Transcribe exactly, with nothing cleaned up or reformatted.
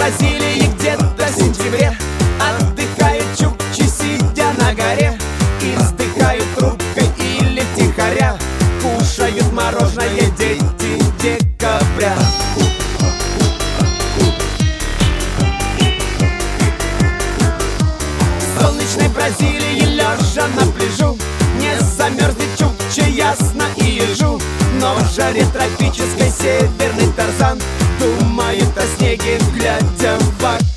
Бразилии где-то в сентябре отдыхают чукчи, сидя на горе, и вздыхают трубкой или втихаря кушают мороженое дети декабря. В солнечной Бразилии, лежа на пляжу, не замерзнет чукча ясно и ежу. Но в жаре тропической северный Тарзан думает о снеге, глядя в окно.